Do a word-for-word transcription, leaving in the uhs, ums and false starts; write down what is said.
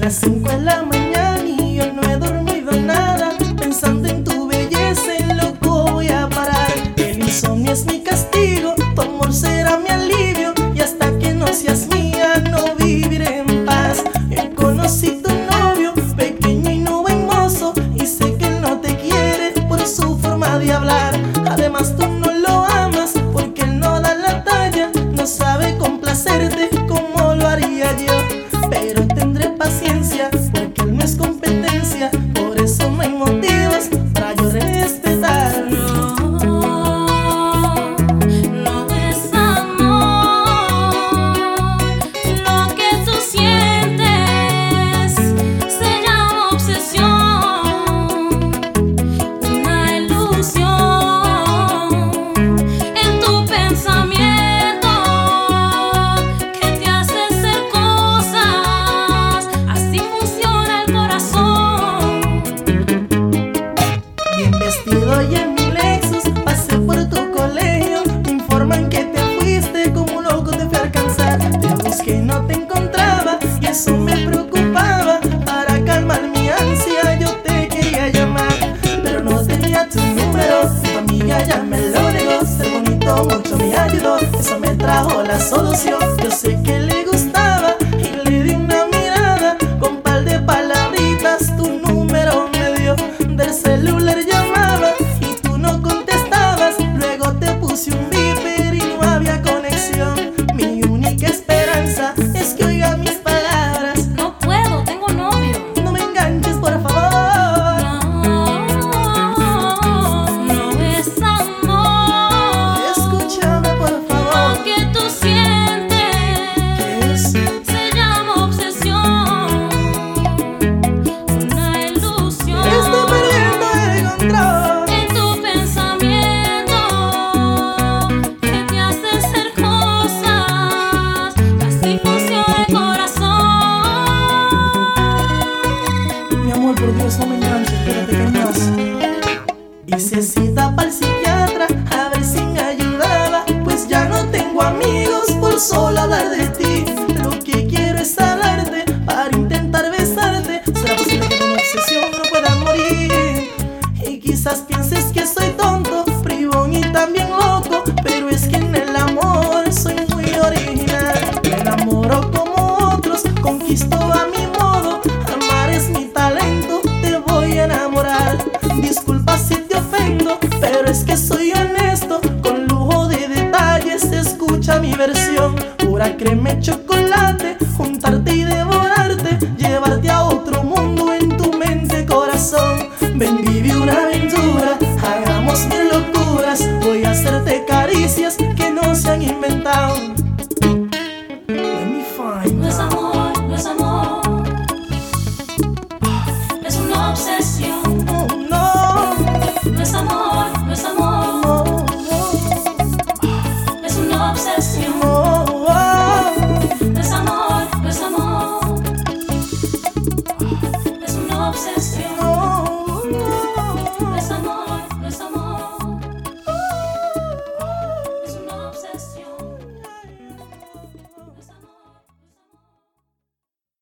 las cinco de la mañana y yo no he dormido nada, pensando en tu belleza, en loco voy a parar. El insomnio es mi castigo, tu amor será mi alivio, y hasta que no seas mía no viviré en paz. Yo conocí tu novio, pequeño y no buen mozo, y sé que él no te quiere por su forma de hablar. Además tú no lo amas porque él no da la talla, no sabe complacerte como lo haría yo. Pero tendré paciencia porque él no es competencia, por eso no hay motivos para yo respetarlo. Vestido y en mi Lexus pasé por tu colegio, me informan que te fuiste, como un loco te fui a alcanzar. Te busqué y no te encontraba y eso me preocupaba. Para calmar mi ansia yo te quería llamar, pero no tenía tu número, tu amiga ya me lo negó. Ser bonito mucho me ayudó, eso me trajo la solución. Yo sé que le gustaba y le di una mirada, con par de palabritas tu número me dio. Del celular llamaba y tú no contestabas, luego te puse un beeper y no había conexión. Mi única esperanza es que oiga mis palabras. No puedo, tengo novio. No me enganches, por favor. No, no es amor. Escúchame, por favor. Lo que tú sientes, ¿Qué es? se llama obsesión, una ilusión. Estoy perdiendo el control. En tu pensamiento que te hace hacer cosas, así funciona el corazón. Mi amor, por Dios, no me enganches, espérate que hay más. Hice cita para el psiquiatra a ver si me ayudaba, pues ya no tengo amigos por solo hablar de ti. Lo que quiero es hablarte para intentar besarte. ¿Será posible que de una obsesión no pueda morir? Y quizás pienses que soy tonto, bribón y también loco, pero es que en el amor soy muy original. Me enamoro como otros, conquisto a mi modo. Amar es mi talento, te voy a enamorar. Disculpa si te ofendo, pero es que soy honesto. Con lujo de detalles, escucha mi versión. Pura crema chocolate